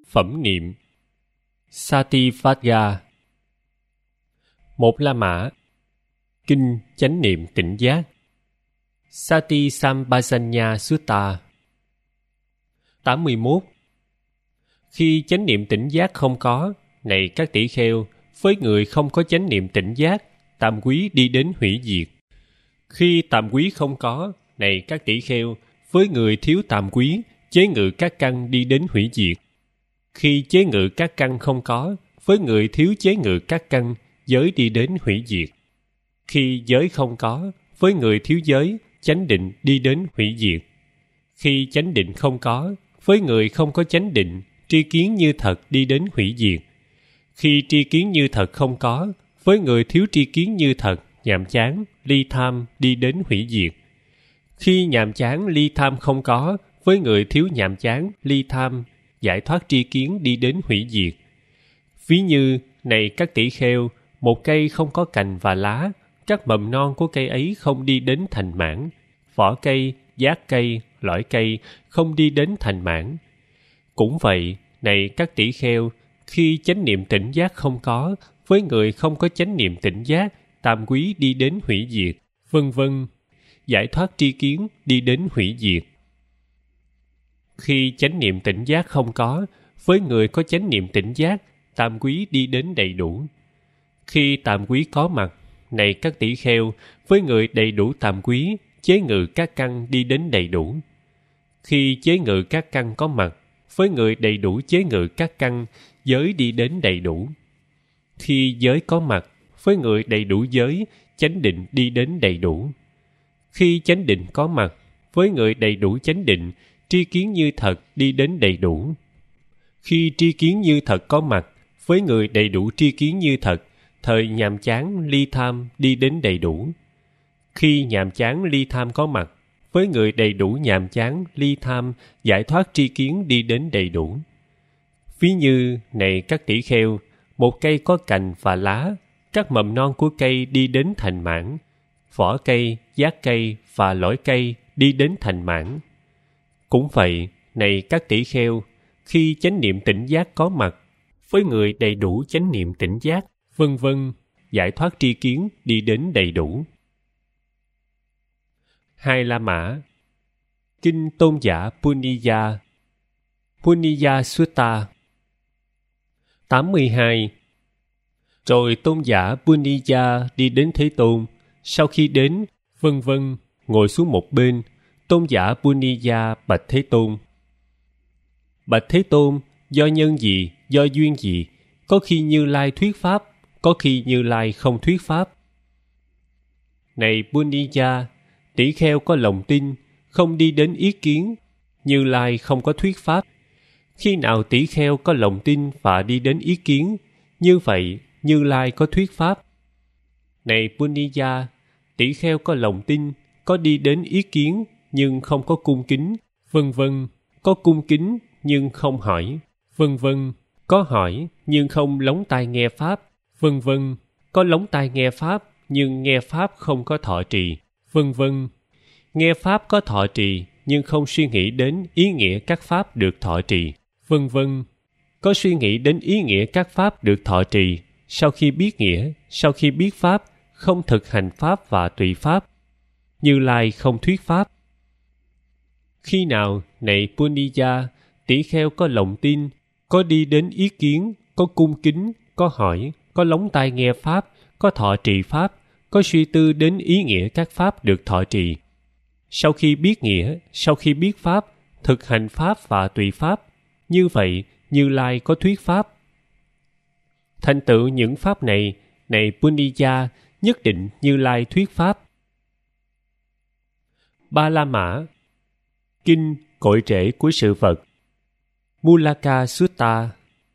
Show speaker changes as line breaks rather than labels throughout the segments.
Phẩm niệm Sativajra. Một La Mã. Kinh chánh niệm tỉnh giác. Sati Sampajanya Sutta. 81. Khi chánh niệm tỉnh giác không có, này các tỷ kheo, với người không có chánh niệm tỉnh giác, tam quý đi đến hủy diệt. Khi tam quý không có, này các tỷ kheo, với người thiếu tam quý, chế ngự các căn đi đến hủy diệt. Khi chế ngự các căn không có, với người thiếu chế ngự các căn, giới đi đến hủy diệt. Khi giới không có, với người thiếu giới, chánh định đi đến hủy diệt. Khi chánh định không có, với người không có chánh định, tri kiến như thật đi đến hủy diệt. Khi tri kiến như thật không có, với người thiếu tri kiến như thật, nhàm chán, ly tham đi đến hủy diệt. Khi nhàm chán, ly tham không có, với người thiếu nhàm chán, ly tham, giải thoát tri kiến đi đến hủy diệt. Ví như, này các tỷ kheo, một cây không có cành và lá, các mầm non của cây ấy không đi đến thành mãn. Vỏ cây, giác cây, lõi cây không đi đến thành mãn. Cũng vậy, này các tỷ kheo, khi chánh niệm tỉnh giác không có, với người không có chánh niệm tỉnh giác, tam quý đi đến hủy diệt, vân vân. Giải thoát tri kiến đi đến hủy diệt. Khi chánh niệm tỉnh giác không có, với người có chánh niệm tỉnh giác, tam quý đi đến đầy đủ. Khi tam quý có mặt, này các tỷ kheo, với người đầy đủ tam quý, chế ngự các căn đi đến đầy đủ. Khi chế ngự các căn có mặt, với người đầy đủ chế ngự các căn, giới đi đến đầy đủ. Khi giới có mặt, với người đầy đủ giới, chánh định đi đến đầy đủ. Khi chánh định có mặt, với người đầy đủ chánh định, tri kiến như thật đi đến đầy đủ. Khi tri kiến như thật có mặt, với người đầy đủ tri kiến như thật, thời nhàm chán, ly tham đi đến đầy đủ. Khi nhàm chán, ly tham có mặt, với người đầy đủ nhàm chán, ly tham, giải thoát tri kiến đi đến đầy đủ. Ví như, này các tỷ kheo, một cây có cành và lá, các mầm non của cây đi đến thành mãn. Vỏ cây, giác cây và lõi cây đi đến thành mãn. Cũng vậy, này các tỷ kheo, khi chánh niệm tỉnh giác có mặt, với người đầy đủ chánh niệm tỉnh giác, vân vân, giải thoát tri kiến đi đến đầy đủ. Hai La Mã. Kinh tôn giả Punniya. Punniya Sutta. 82. Rồi tôn giả Punniya đi đến Thế Tôn. Sau khi đến, vân vân, ngồi xuống một bên, tôn giả Punniya bạch Thế Tôn. Bạch Thế Tôn, do nhân gì, do duyên gì, có khi Như Lai thuyết pháp, có khi Như Lai không thuyết pháp. Này Punniya, tỷ kheo có lòng tin, không đi đến ý kiến, Như Lai không có thuyết pháp. Khi nào tỷ kheo có lòng tin và đi đến ý kiến, như vậy Như Lai có thuyết pháp. Này Punniya, tỷ kheo có lòng tin, có đi đến ý kiến nhưng không có cung kính, vân vân, có cung kính nhưng không hỏi, vân vân, có hỏi nhưng không lóng tai nghe pháp, vân vân, có lóng tai nghe pháp nhưng nghe pháp không có thọ trì, vân vân, nghe pháp có thọ trì nhưng không suy nghĩ đến ý nghĩa các pháp được thọ trì, vân vân, có suy nghĩ đến ý nghĩa các pháp được thọ trì, sau khi biết nghĩa, sau khi biết pháp, không thực hành pháp và tùy pháp, Như Lai không thuyết pháp. Khi nào, này Punniya, tỷ kheo có lòng tin, có đi đến ý kiến, có cung kính, có hỏi, có lóng tai nghe pháp, có thọ trì pháp, có suy tư đến ý nghĩa các pháp được thọ trì. Sau khi biết nghĩa, sau khi biết pháp, thực hành pháp và tùy pháp, như vậy Như Lai có thuyết pháp. Thành tựu những pháp này, này Punniya, nhất định Như Lai thuyết pháp. Ba La Mã. Kinh cội rễ của sự vật. Mulaka Sutta.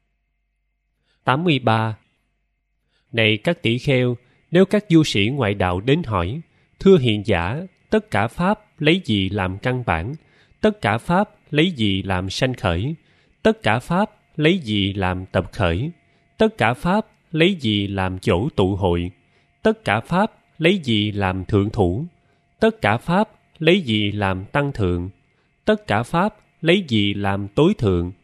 83. Này các tỷ kheo, nếu các du sĩ ngoại đạo đến hỏi, thưa hiền giả, tất cả pháp lấy gì làm căn bản? Tất cả pháp lấy gì làm sanh khởi? Tất cả pháp lấy gì làm tập khởi? Tất cả pháp lấy gì làm chỗ tụ hội? Tất cả pháp lấy gì làm thượng thủ? Tất cả pháp lấy gì làm tăng thượng? Tất cả pháp lấy gì làm tối thượng?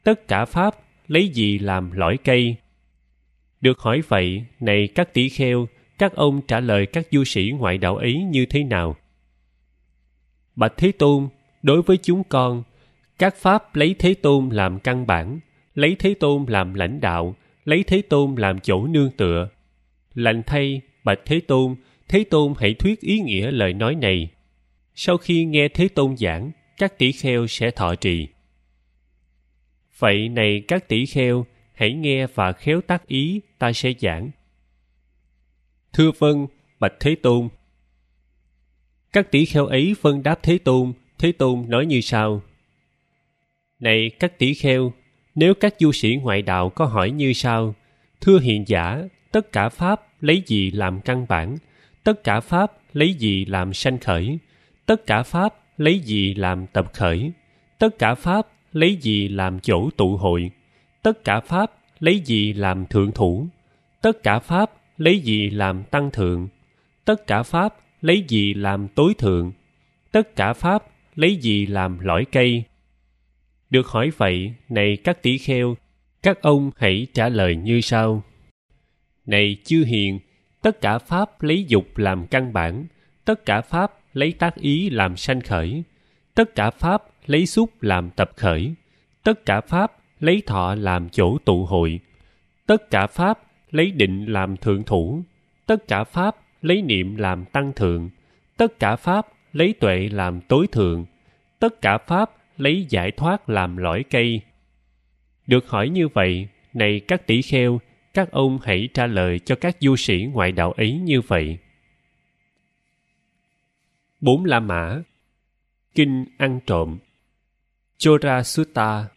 tất cả pháp lấy gì làm lõi cây? Được hỏi vậy, này các tỷ kheo, các ông trả lời các du sĩ ngoại đạo ấy như thế nào? Bạch Thế Tôn, đối với chúng con, các pháp lấy Thế Tôn làm căn bản, lấy Thế Tôn làm lãnh đạo, lấy Thế Tôn làm chỗ nương tựa. Lành thay, bạch Thế Tôn hãy thuyết ý nghĩa lời nói này. Sau khi nghe Thế Tôn giảng, các tỷ kheo sẽ thọ trì. Vậy này các tỷ kheo, hãy nghe và khéo tác ý, ta sẽ giảng. Thưa vâng, bạch Thế Tôn. Các tỷ kheo ấy vâng đáp Thế Tôn nói như sau. Này các tỷ kheo, nếu các du sĩ ngoại đạo có hỏi như sau: thưa hiền giả, tất cả pháp lấy gì làm căn bản? Tất cả pháp lấy gì làm sanh khởi? Tất cả pháp lấy gì làm tập khởi? Tất cả pháp lấy gì làm chỗ tụ hội? Tất cả pháp lấy gì làm thượng thủ? Tất cả pháp lấy gì làm tăng thượng? Tất cả pháp lấy gì làm tối thượng? Tất cả pháp lấy gì làm lõi cây? Được hỏi vậy, này các tỷ kheo, các ông hãy trả lời như sau. Này chư hiền, tất cả pháp lấy dục làm căn bản, tất cả pháp lấy tác ý làm sanh khởi, tất cả pháp lấy xúc làm tập khởi, tất cả pháp lấy thọ làm chỗ tụ hội, tất cả pháp lấy định làm thượng thủ, tất cả pháp lấy niệm làm tăng thượng, tất cả pháp lấy tuệ làm tối thượng, tất cả pháp lấy giải thoát làm lõi cây. Được hỏi như vậy, này các tỷ kheo, các ông hãy trả lời cho các du sĩ ngoại đạo ấy như vậy. 4 La Mã. Kinh ăn trộm. Chora Sutta.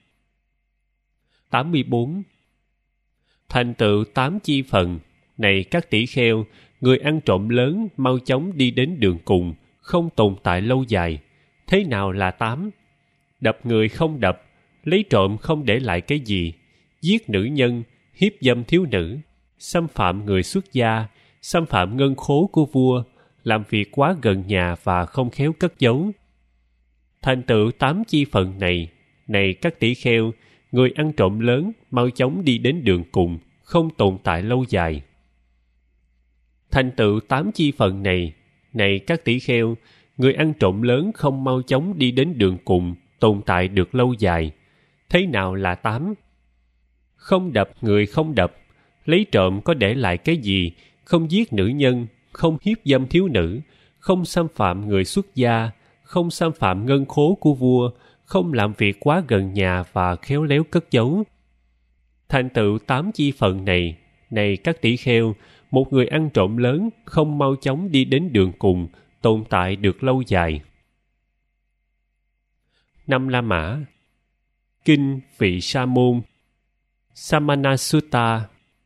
84. Thành tựu 8 chi phần. Này các tỷ kheo, người ăn trộm lớn mau chóng đi đến đường cùng, không tồn tại lâu dài. Thế nào là 8? Đập người không đập, lấy trộm không để lại cái gì, giết nữ nhân, hiếp dâm thiếu nữ, xâm phạm người xuất gia, xâm phạm ngân khố của vua, làm việc quá gần nhà và không khéo cất giấu. Thành tựu 8 chi phần này, này các tỷ kheo, người ăn trộm lớn mau chóng đi đến đường cùng, không tồn tại lâu dài. Thành tựu 8 chi phần này, này các tỷ kheo, người ăn trộm lớn không mau chóng đi đến đường cùng, tồn tại được lâu dài. Thế nào là 8? Không đập người không đập, lấy trộm có để lại cái gì, không giết nữ nhân, không hiếp dâm thiếu nữ, không xâm phạm người xuất gia, không xâm phạm ngân khố của vua, không làm việc quá gần nhà và khéo léo cất giấu. Thành tựu 8 chi phần này, này các tỷ kheo, một người ăn trộm lớn không mau chóng đi đến đường cùng, tồn tại được lâu dài. 5 La Mã. Kinh Vị Sa Môn. Samana Sutta.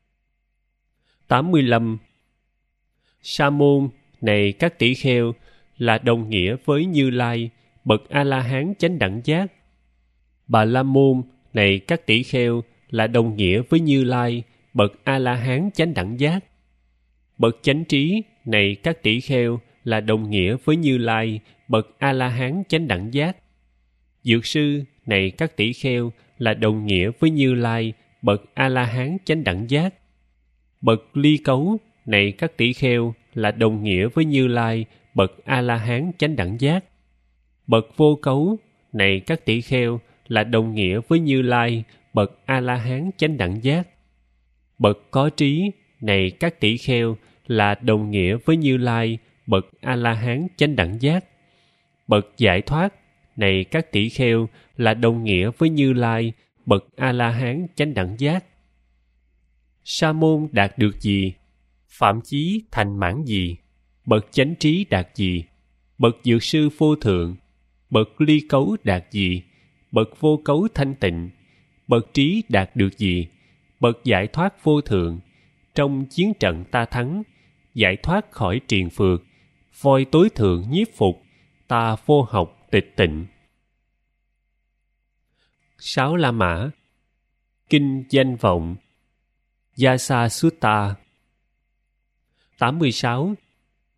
85. Sa môn, này các tỷ kheo, là đồng nghĩa với Như Lai, bậc A-la-hán chánh đẳng giác. Bà La Môn, này các tỷ kheo, là đồng nghĩa với Như Lai, bậc A-la-hán chánh đẳng giác. Bậc chánh trí, này các tỷ kheo, là đồng nghĩa với Như Lai, bậc A-la-hán chánh đẳng giác. Dược sư, này các tỷ kheo, là đồng nghĩa với Như Lai, bậc A-la-hán chánh đẳng giác. Bậc ly cấu, này các tỷ kheo, là đồng nghĩa với Như Lai, bậc A-la-hán chánh đẳng giác. Bậc vô cấu, này các tỷ kheo, là đồng nghĩa với Như Lai, bậc A-la-hán chánh đẳng giác. Bậc có trí, này các tỷ kheo, là đồng nghĩa với Như Lai, bậc A-la-hán chánh đẳng giác. Bậc giải thoát, này các tỷ kheo, là đồng nghĩa với Như Lai, bậc A-la-hán chánh đẳng giác. Sa môn đạt được gì? Phạm chí thành mãn gì? Bậc chánh trí đạt gì? Bậc dược sư vô thượng. Bậc ly cấu đạt gì? Bậc vô cấu thanh tịnh. Bậc trí đạt được gì? Bậc giải thoát vô thượng. Trong chiến trận ta thắng, giải thoát khỏi triền phược, voi tối thượng nhiếp phục, ta vô học tịch tịnh. 6 La Mã. Kinh danh vọng. Yasa Sutta. 86.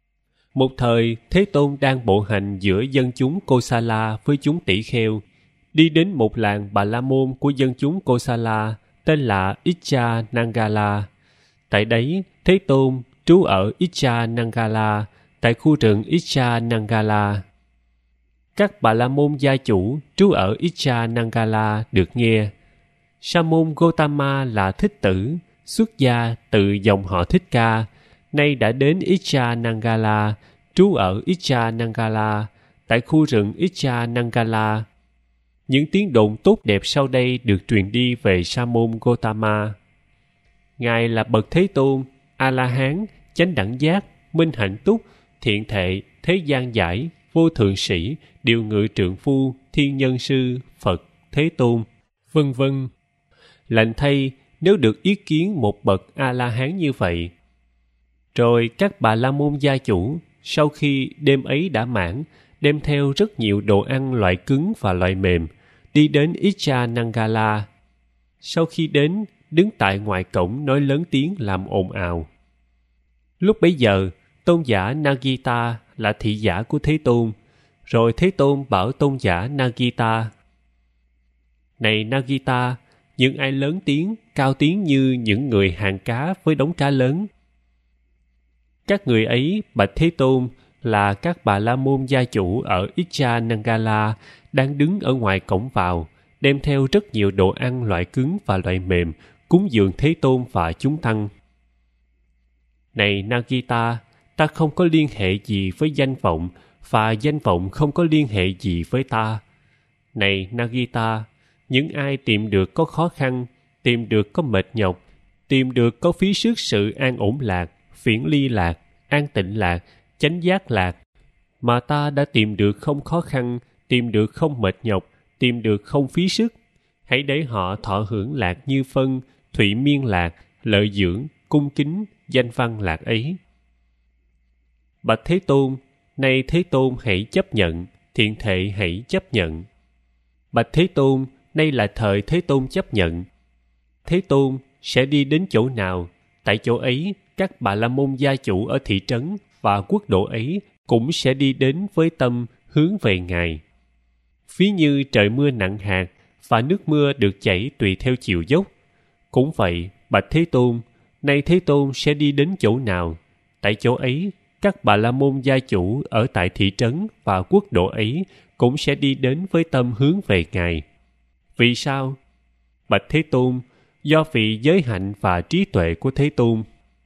Một thời, Thế Tôn đang bộ hành giữa dân chúng Kosala với chúng tỷ kheo. đi đến một làng Bà La Môn của dân chúng Kosala tên là Icca Nangala. Tại đấy, Thế Tôn trú ở Icca Nangala, tại khu rừng Icca Nangala. Các Bà La Môn gia chủ trú ở Icca Nangala được nghe. Sa môn Gotama là thích tử, xuất gia từ dòng họ Thích Ca, nay đã đến Icca Nangala, trú ở Icca Nangala, tại khu rừng Icca Nangala. Những tiếng đồn tốt đẹp sau đây được truyền đi về Sa môn Gotama. Ngài là bậc Thế Tôn, A-la-hán, chánh đẳng giác, minh hạnh túc, thiện thệ, thế gian giải, vô thượng sĩ, điều ngự trượng phu, thiên nhân sư, Phật, Thế Tôn, vân vân. Lành thay nếu được ý kiến một bậc A-la-hán như vậy. Rồi các Bà La Môn gia chủ, sau khi đêm ấy đã mãn, đem theo rất nhiều đồ ăn loại cứng và loại mềm, đi đến Icca Nangala. Sau khi đến, đứng tại ngoài cổng nói lớn tiếng làm ồn ào. Lúc bấy giờ, tôn giả Nagita là thị giả của Thế Tôn. Rồi Thế Tôn bảo tôn giả Nagita: Này Nagita, những ai lớn tiếng, cao tiếng như những người hàng cá với đống cá lớn? Các người ấy, bạch Thế Tôn, là các Bà La Môn gia chủ ở Icca Nangala đang đứng ở ngoài cổng vào, đem theo rất nhiều đồ ăn loại cứng và loại mềm, cúng dường Thế Tôn và chúng tăng. Này Nagita, ta không có liên hệ gì với danh vọng, và danh vọng không có liên hệ gì với ta. Này Nagita, những ai tìm được có khó khăn, tìm được có mệt nhọc, tìm được có phí sức sự an ổn lạc, phiển ly lạc, an tịnh lạc, chánh giác lạc, mà ta đã tìm được không khó khăn, tìm được không mệt nhọc, tìm được không phí sức, hãy để họ thọ hưởng lạc như phân, thụy miên lạc, lợi dưỡng, cung kính, danh văn lạc ấy. Bạch Thế Tôn, nay Thế Tôn hãy chấp nhận, thiện thệ hãy chấp nhận. Bạch Thế Tôn, nay là thời Thế Tôn chấp nhận. Thế Tôn sẽ đi đến chỗ nào, tại chỗ ấy các Bà La Môn gia chủ ở thị trấn và quốc độ ấy cũng sẽ đi đến với tâm hướng về Ngài. Ví như trời mưa nặng hạt và nước mưa được chảy tùy theo chiều dốc, cũng vậy, bạch Thế Tôn, nay Thế Tôn sẽ đi đến chỗ nào, tại chỗ ấy các Bà La Môn gia chủ ở tại thị trấn và quốc độ ấy cũng sẽ đi đến với tâm hướng về Ngài. Vì sao? Bạch Thế Tôn, do vị giới hạnh và trí tuệ của Thế Tôn.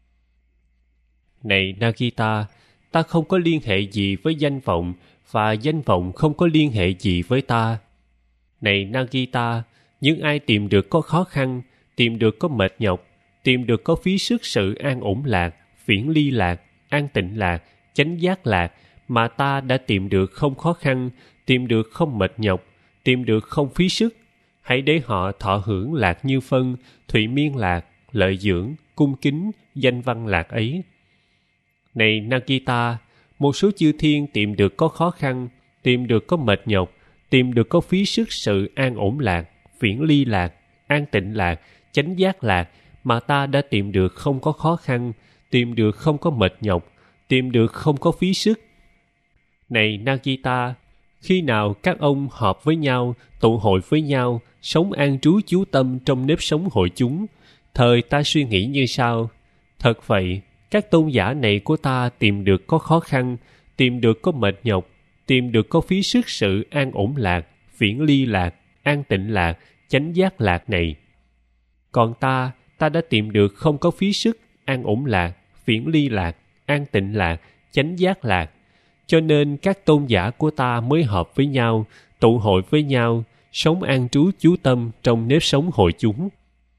Này Nagita, ta không có liên hệ gì với danh vọng, và danh vọng không có liên hệ gì với ta. Này Nagita, những ai tìm được có khó khăn, tìm được có mệt nhọc, tìm được có phí sức sự an ổn lạc, phiển ly lạc, an tịnh lạc, chánh giác lạc, mà ta đã tìm được không khó khăn, tìm được không mệt nhọc, tìm được không phí sức, hãy để họ thọ hưởng lạc như phân, thụy miên lạc, lợi dưỡng, cung kính, danh văn lạc ấy. Này Nagita, một số chư thiên tìm được có khó khăn, tìm được có mệt nhọc, tìm được có phí sức sự an ổn lạc, phiển ly lạc, an tịnh lạc, chánh giác lạc, mà ta đã tìm được không có khó khăn, tìm được không có mệt nhọc, tìm được không có phí sức. Này Nagita, khi nào các ông họp với nhau, tụ hội với nhau, sống an trú chú tâm trong nếp sống hội chúng, thời ta suy nghĩ như sau: thật vậy, các tôn giả này của ta tìm được có khó khăn, tìm được có mệt nhọc, tìm được có phí sức sự an ổn lạc, phiển ly lạc, an tịnh lạc, chánh giác lạc này. Còn ta đã tìm được không có phí sức, an ổn lạc, phiển ly lạc, an tịnh lạc, chánh giác lạc. Cho nên các tôn giả của ta mới họp với nhau, tụ hội với nhau, sống an trú chú tâm trong nếp sống hội chúng.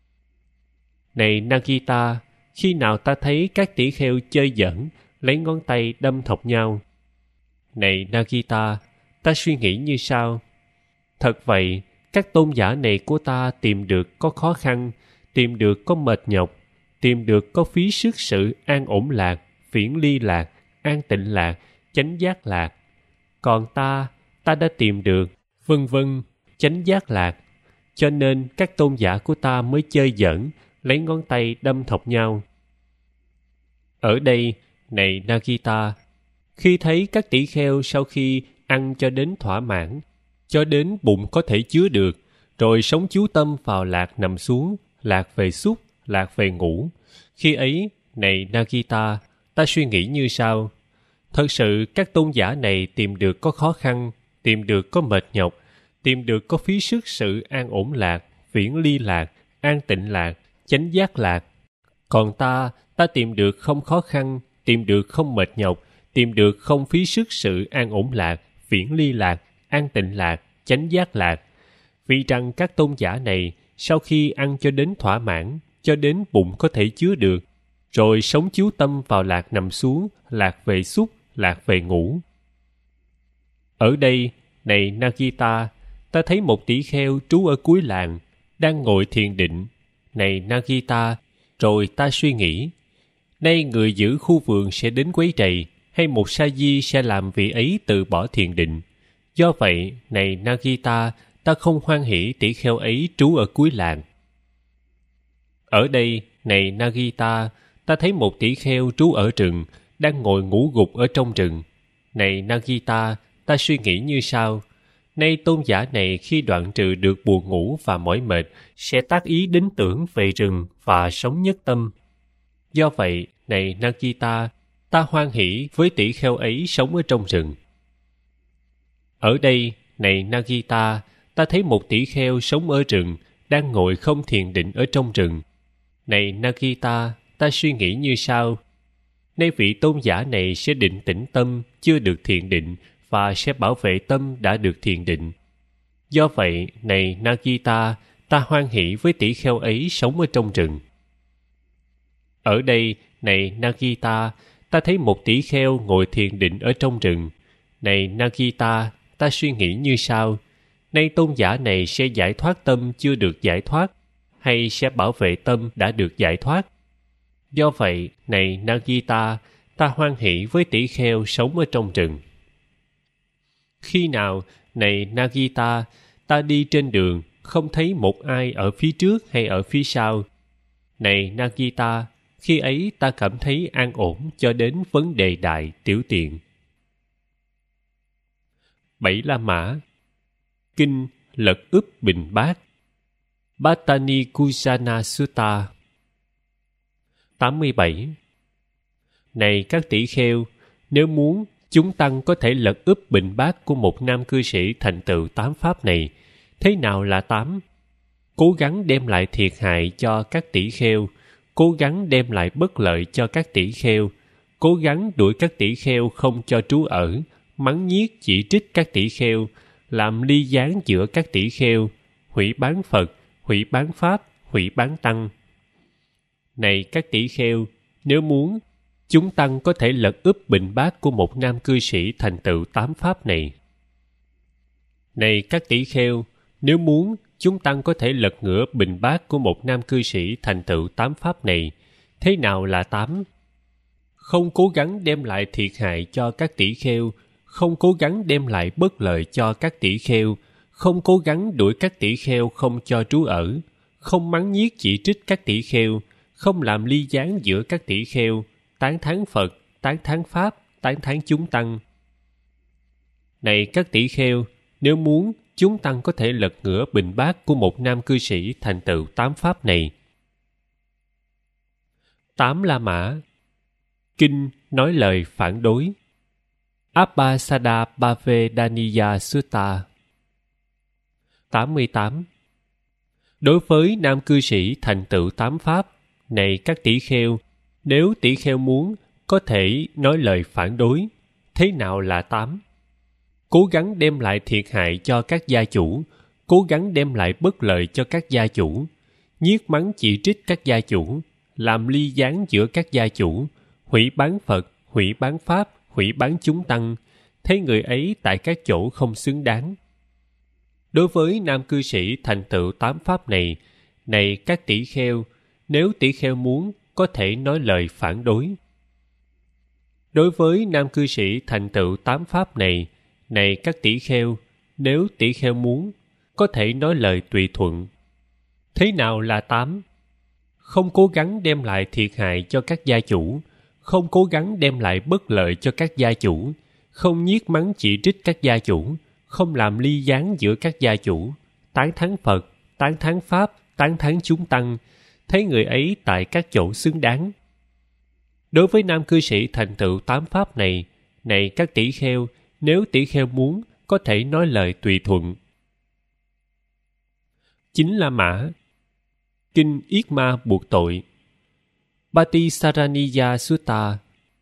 Này Nagita, khi nào ta thấy các tỷ kheo chơi giỡn, lấy ngón tay đâm thọc nhau? Này Nagita, ta suy nghĩ như sau: thật vậy, các tôn giả này của ta tìm được có khó khăn, tìm được có mệt nhọc, tìm được có phí sức sự an ổn lạc, phiển ly lạc, an tịnh lạc, chánh giác lạc. Còn ta đã tìm được, vân vân, chánh giác lạc. Cho nên các tôn giả của ta mới chơi giỡn, lấy ngón tay đâm thọc nhau. Ở đây, này Nagita, khi thấy các tỷ kheo sau khi ăn cho đến thỏa mãn, cho đến bụng có thể chứa được, rồi sống chú tâm vào lạc nằm xuống, lạc về xúc, lạc về ngủ. Khi ấy, này Nagita, ta suy nghĩ như sau. Thật sự các tôn giả này tìm được có khó khăn, tìm được có mệt nhọc, tìm được có phí sức sự an ổn lạc, viễn ly lạc, an tịnh lạc, chánh giác lạc. Còn ta tìm được không khó khăn, tìm được không mệt nhọc, tìm được không phí sức sự an ổn lạc, viễn ly lạc, an tịnh lạc, chánh giác lạc. Vì rằng các tôn giả này sau khi ăn cho đến thỏa mãn, cho đến bụng có thể chứa được, rồi sống chú tâm vào lạc nằm xuống, lạc về xúc, lạc về ngủ. Ở đây, này Nagita, ta thấy một tỷ kheo trú ở cuối làng, đang ngồi thiền định. Này Nagita, rồi ta suy nghĩ, nay người giữ khu vườn sẽ đến quấy rầy, hay một sa di sẽ làm vị ấy từ bỏ thiền định. Do vậy, này Nagita, ta không hoan hỷ tỷ kheo ấy trú ở cuối làng. Ở đây, này Nagita, ta thấy một tỷ kheo trú ở rừng, đang ngồi ngủ gục ở trong rừng. Này Nagita, ta suy nghĩ như sau. Nay tôn giả này khi đoạn trừ được buồn ngủ và mỏi mệt, sẽ tác ý đến tưởng về rừng và sống nhất tâm. Do vậy, này Nagita, ta hoan hỷ với tỷ kheo ấy sống ở trong rừng. Ở đây, này Nagita, ta thấy một tỷ kheo sống ở rừng, đang ngồi không thiền định ở trong rừng. Này Nagita, ta suy nghĩ như sau. Nay vị tôn giả này sẽ định tĩnh tâm, chưa được thiền định, và sẽ bảo vệ tâm đã được thiền định. Do vậy, này Nagita, ta hoan hỷ với tỷ kheo ấy sống ở trong rừng. Ở đây, này Nagita, ta thấy một tỷ kheo ngồi thiền định ở trong rừng. Này Nagita, ta suy nghĩ như sau. Nay tôn giả này sẽ giải thoát tâm chưa được giải thoát, hay sẽ bảo vệ tâm đã được giải thoát. Do vậy, này Nagita, ta hoan hỷ với tỷ kheo sống ở trong rừng. Khi nào, này Nagita, ta đi trên đường, không thấy một ai ở phía trước hay ở phía sau. Này Nagita, khi ấy ta cảm thấy an ổn cho đến vấn đề đại tiểu tiện. 7 La Mã. Kinh Lật úp bình bát. Bhattani Kusana Sutta. 87. Này các tỷ kheo, nếu muốn, chúng tăng có thể lật úp bình bát của một nam cư sĩ thành tựu 8 pháp này. Thế nào là 8? Cố gắng đem lại thiệt hại cho các tỷ kheo, cố gắng đem lại bất lợi cho các tỷ kheo, cố gắng đuổi các tỷ kheo không cho trú ở, mắng nhiếc chỉ trích các tỷ kheo, làm ly gián giữa các tỷ kheo, hủy bán Phật, hủy bán Pháp, hủy bán Tăng. Này các tỷ kheo, nếu muốn, chúng tăng có thể lật úp bình bát của một nam cư sĩ thành tựu 8 pháp này. Này các tỷ kheo, nếu muốn, chúng tăng có thể lật ngửa bình bát của một nam cư sĩ thành tựu 8 pháp này. Thế nào là 8? Không cố gắng đem lại thiệt hại cho các tỷ kheo, không cố gắng đem lại bất lợi cho các tỷ kheo, không cố gắng đuổi các tỷ kheo không cho trú ở, không mắng nhiếc chỉ trích các tỷ kheo, không làm ly gián giữa các tỷ kheo, tán thán Phật, tán thán Pháp, tán thán chúng tăng. Này các tỷ kheo, nếu muốn, chúng tăng có thể lật ngửa bình bát của một nam cư sĩ thành tựu 8 pháp này. 8 La Mã. Kinh nói lời phản đối. Abhasada Bhavedaniya Sutta. 88. Đối với nam cư sĩ thành tựu 8 pháp, này các tỷ kheo, nếu tỷ kheo muốn, có thể nói lời phản đối. Thế nào là 8? Cố gắng đem lại thiệt hại cho các gia chủ, cố gắng đem lại bất lợi cho các gia chủ, nhiếc mắng chỉ trích các gia chủ, làm ly gián giữa các gia chủ, hủy bán Phật, hủy bán Pháp, hủy bán chúng tăng, thấy người ấy tại các chỗ không xứng đáng. Đối với nam cư sĩ thành tựu 8 pháp này, này các tỷ kheo, nếu tỷ kheo muốn, có thể nói lời phản đối. Đối với nam cư sĩ thành tựu 8 pháp này, này các tỷ kheo, nếu tỷ kheo muốn, có thể nói lời tùy thuận. Thế nào là 8? Không cố gắng đem lại thiệt hại cho các gia chủ, không cố gắng đem lại bất lợi cho các gia chủ, không nhiếc mắng chỉ trích các gia chủ, không làm ly gián giữa các gia chủ, tán thán Phật, tán thán Pháp, tán thán chúng tăng, thấy người ấy tại các chỗ xứng đáng. Đối với nam cư sĩ thành tựu 8 pháp này, này các tỷ kheo, nếu tỷ kheo muốn, có thể nói lời tùy thuận. 9 La Mã. Kinh Yết Ma buộc tội. Patisaraniya Sutta.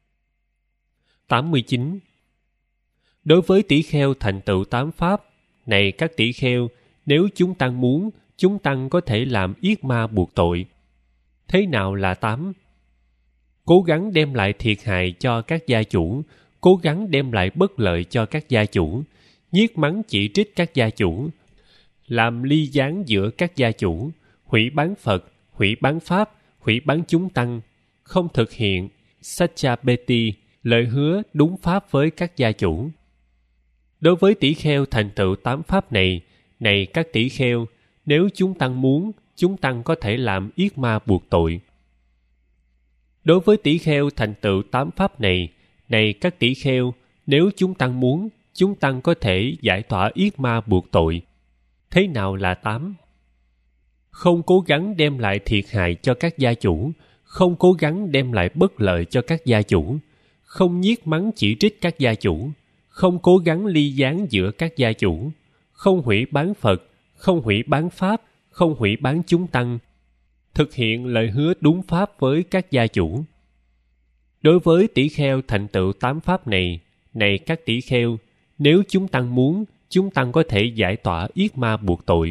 89. Đối với tỷ kheo thành tựu 8 pháp, này các tỷ kheo, nếu chúng tăng muốn, chúng tăng có thể làm yết ma buộc tội. Thế nào là 8? Cố gắng đem lại thiệt hại cho các gia chủ, cố gắng đem lại bất lợi cho các gia chủ, nhiếc mắng chỉ trích các gia chủ, làm ly gián giữa các gia chủ, hủy bán Phật, hủy bán Pháp, hủy bán chúng tăng, không thực hiện Satchapeti, lời hứa đúng pháp với các gia chủ. Đối với tỷ kheo thành tựu 8 pháp này, này các tỷ kheo, nếu chúng tăng muốn, chúng tăng có thể làm yết ma buộc tội. Đối với tỷ kheo thành tựu 8 pháp này, này các tỷ kheo, nếu chúng tăng muốn, chúng tăng có thể giải tỏa yết ma buộc tội. Thế nào là 8? Không cố gắng đem lại thiệt hại cho các gia chủ, không cố gắng đem lại bất lợi cho các gia chủ, không nhiếc mắng chỉ trích các gia chủ, không cố gắng ly gián giữa các gia chủ, không hủy bán Phật, không hủy bán Pháp, không hủy bán chúng tăng, thực hiện lời hứa đúng pháp với các gia chủ. Đối với tỷ kheo thành tựu 8 pháp này, này các tỷ kheo, nếu chúng tăng muốn, chúng tăng có thể giải tỏa yết ma buộc tội.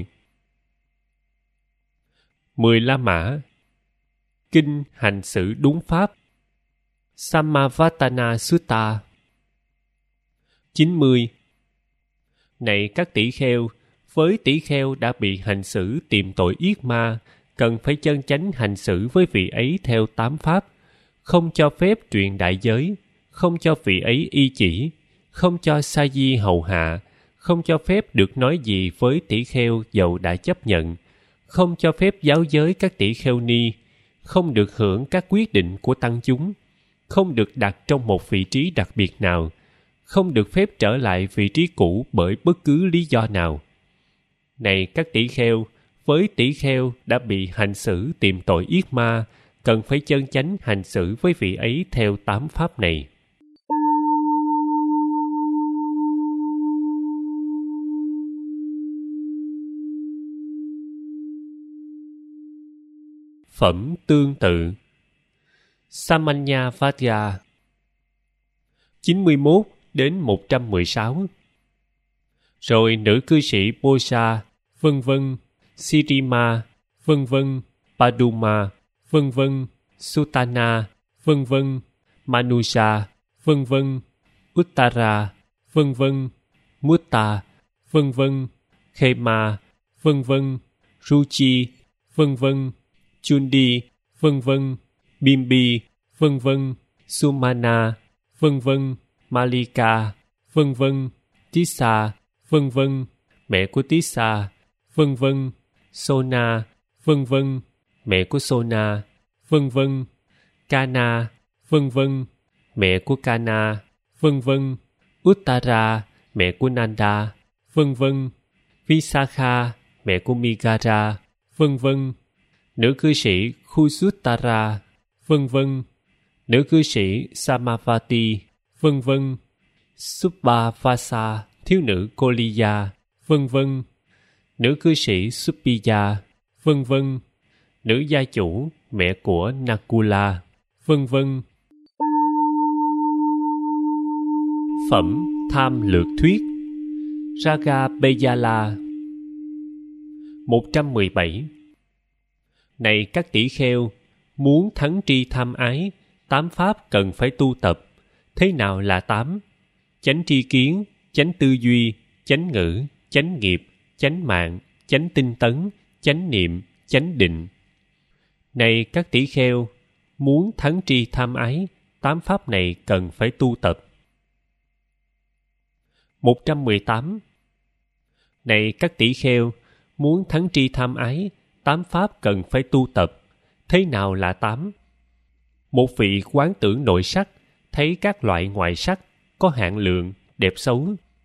10 La Mã. Kinh hành xử đúng pháp. Sammavatthana Sutta. 90. Này các tỷ kheo, với tỷ kheo đã bị hành xử tìm tội yết ma, cần phải chân chánh hành xử với vị ấy theo 8 pháp, không cho phép truyền đại giới, không cho vị ấy y chỉ, không cho sa di hầu hạ, không cho phép được nói gì với tỷ kheo dầu đã chấp nhận, không cho phép giáo giới các tỷ kheo ni, không được hưởng các quyết định của tăng chúng, không được đặt trong một vị trí đặc biệt nào, không được phép trở lại vị trí cũ bởi bất cứ lý do nào. Này các tỷ kheo, với tỷ kheo đã bị hành xử tìm tội yết ma, cần phải chân chánh hành xử với vị ấy theo 8 pháp này. Phẩm tương tự. Samanya Vadya. 91 đến 116. Rồi nữ cư sĩ Bosa, vân vân, Sirima, vân vân, Paduma, vân vân, Sutana, vân vân, Manusa, vân vân, Uttara, vân vân, Mutta, vân vân, Khema, vân vân, Ruchi, vân vân, Chundi, vân vân, Bimbi, vân vân, Sumana, vân vân, Malika, vân vân, Tissa, vân vân, mẹ của Tissa, vân vân, Sona, vân vân, mẹ của Sona, vân vân, Kana, vân vân, mẹ của Kana, vân vân, Uttara, mẹ của Nanda, vân vân, Visakha, mẹ của Migara, vân vân, nữ cư sĩ Khusuttara, vân vân, nữ cư sĩ Samavati, vân vân, Subhavasa, thiếu nữ Koliya, vân vân, nữ cư sĩ Suppiya, vân vân, nữ gia chủ, mẹ của Nakula, vân vân. Phẩm tham lược thuyết. Raga Beyala. 117. Này các tỷ kheo, muốn thắng tri tham ái, 8 pháp cần phải tu tập. Thế nào là 8? Chánh tri kiến, chánh tư duy, chánh ngữ, chánh nghiệp, chánh mạng, chánh tinh tấn, chánh niệm, chánh định. Này các tỷ kheo, muốn thắng tri tham ái, 8 pháp này cần phải tu tập. 118. Này các tỷ kheo, muốn thắng tri tham ái, 8 pháp cần phải tu tập. Thế nào là 8? Một vị quán tưởng nội sắc, thấy các loại ngoại sắc có hạn lượng, đẹp xấu.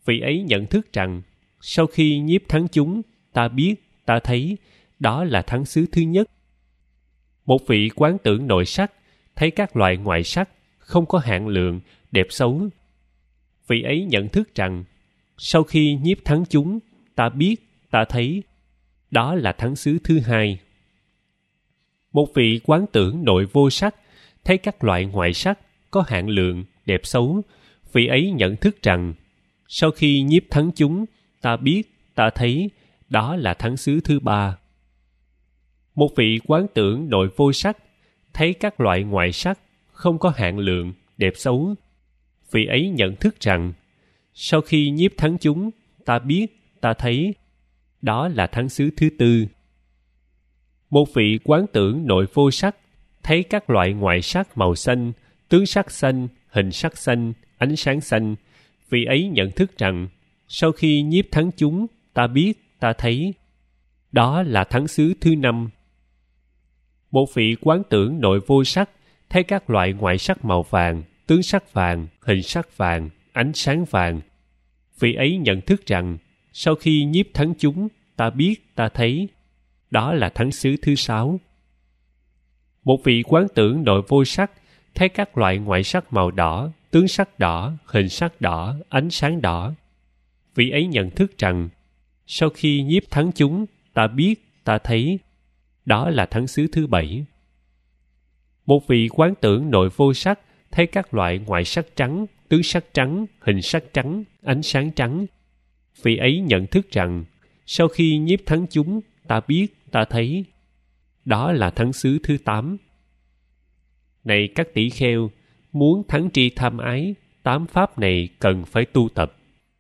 Vị ấy nhận thức rằng, sau khi nhiếp thắng chúng, ta biết, ta thấy, đó là thắng xứ thứ nhất. Một vị quán tưởng nội sắc, thấy các loại ngoại sắc, không có hạn lượng, đẹp xấu. Vị ấy nhận thức rằng, sau khi nhiếp thắng chúng, ta biết, ta thấy, đó là thắng xứ thứ hai. Một vị quán tưởng nội vô sắc, thấy các loại ngoại sắc, có hạn lượng, đẹp xấu. Vị ấy nhận thức rằng, sau khi nhiếp thắng chúng, ta biết, ta thấy, đó là thắng xứ thứ ba. Một vị quán tưởng nội vô sắc, thấy các loại ngoại sắc, không có hạn lượng, đẹp xấu. Vị ấy nhận thức rằng, sau khi nhiếp thắng chúng, ta biết, ta thấy, đó là thắng xứ thứ tư. Một vị quán tưởng nội vô sắc, thấy các loại ngoại sắc màu xanh, tướng sắc xanh, hình sắc xanh, ánh sáng xanh. Vị ấy nhận thức rằng, sau khi nhiếp thắng chúng, ta biết, ta thấy, đó là thắng xứ thứ năm. Một vị quán tưởng nội vô sắc, thấy các loại ngoại sắc màu vàng, tướng sắc vàng, hình sắc vàng, ánh sáng vàng. Vị ấy nhận thức rằng, sau khi nhiếp thắng chúng, ta biết, ta thấy, đó là thắng xứ thứ sáu. Một vị quán tưởng nội vô sắc, thấy các loại ngoại sắc màu đỏ, tướng sắc đỏ, hình sắc đỏ, ánh sáng đỏ. Vị ấy nhận thức rằng, sau khi nhiếp thắng chúng, ta biết, ta thấy, đó là thắng xứ thứ bảy. Một vị quán tưởng nội vô sắc, thấy các loại ngoại sắc trắng, tướng sắc trắng, hình sắc trắng, ánh sáng trắng. Vị ấy nhận thức rằng, sau khi nhiếp thắng chúng, ta biết, ta thấy, đó là thắng xứ thứ 8. Này các tỷ kheo, muốn thắng tri tham ái, 8 pháp này cần phải tu tập.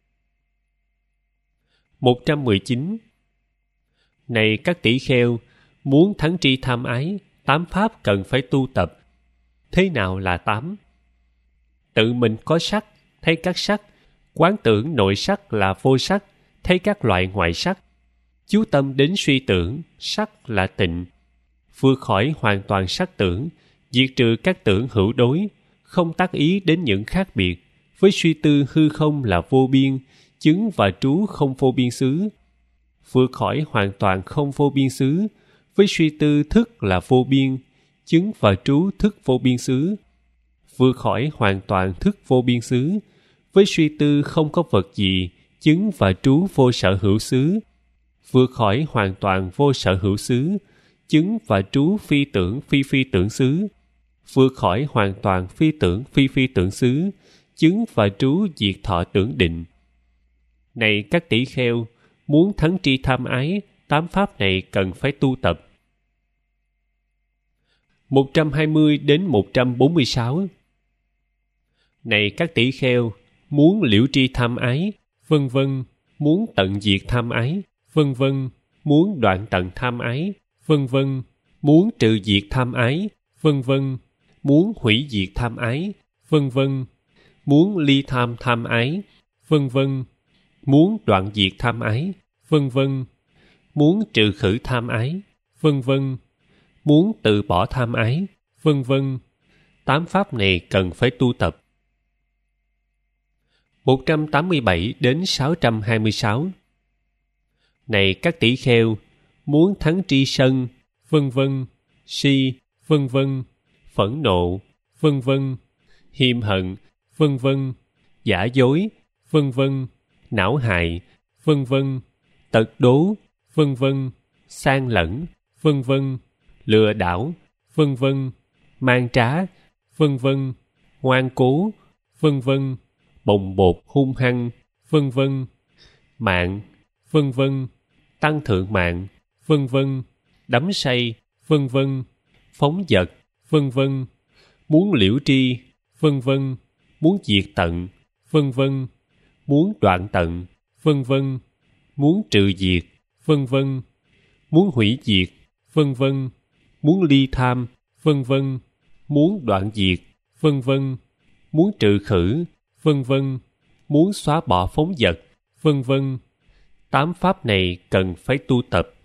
119. Này các tỷ kheo, muốn thắng tri tham ái, 8 pháp cần phải tu tập. Thế nào là 8? Tự mình có sắc, thấy các sắc, quán tưởng nội sắc là vô sắc, thấy các loại ngoại sắc. Chú tâm đến suy tưởng, sắc là tịnh. Vượt khỏi hoàn toàn sắc tưởng, diệt trừ các tưởng hữu đối, không tác ý đến những khác biệt, với suy tư hư không là vô biên, chứng và trú không vô biên xứ. Vượt khỏi hoàn toàn không vô biên xứ, với suy tư thức là vô biên, chứng và trú thức vô biên xứ. Vượt khỏi hoàn toàn thức vô biên xứ, với suy tư không có vật gì, chứng và trú vô sở hữu xứ. Vượt khỏi hoàn toàn vô sở hữu xứ, chứng và trú phi tưởng phi phi tưởng xứ. Vượt khỏi hoàn toàn phi tưởng phi phi tưởng xứ, chứng và trú diệt thọ tưởng định. Này các tỷ kheo, muốn thắng tri tham ái, 8 pháp này cần phải tu tập. 120 đến 146. Này các tỷ kheo, muốn liễu tri tham ái, vân vân, muốn tận diệt tham ái, vân vân, muốn đoạn tận tham ái, vân vân, muốn trừ diệt tham ái, vân vân, muốn hủy diệt tham ái, vân vân, muốn ly tham tham ái, vân vân, muốn đoạn diệt tham ái, vân vân, muốn trừ khử tham ái, vân vân, muốn từ bỏ tham ái, vân vân. 8 pháp này cần phải tu tập. 187 đến 626. Này các tỷ kheo, muốn thắng tri sân, vân vân, si, vân vân, phẫn nộ, vân vân, hiềm hận, vân vân, giả dối, vân vân, não hại, vân vân, tật đố, vân vân, sang lẫn, vân vân, lừa đảo, vân vân, mang trá, vân vân, ngoan cố, vân vân, bồng bột hung hăng, vân vân, mạng, vân vân, tăng thượng mạng, vân vân, đắm say, vân vân, phóng dật, vân vân, muốn liễu tri, vân vân, muốn diệt tận, vân vân, muốn đoạn tận, vân vân, muốn trừ diệt, vân vân, muốn hủy diệt, vân vân, muốn ly tham, vân vân, muốn đoạn diệt, vân vân, muốn trừ khử, vân vân, muốn xóa bỏ phóng dật, vân vân. 8 pháp này cần phải tu tập.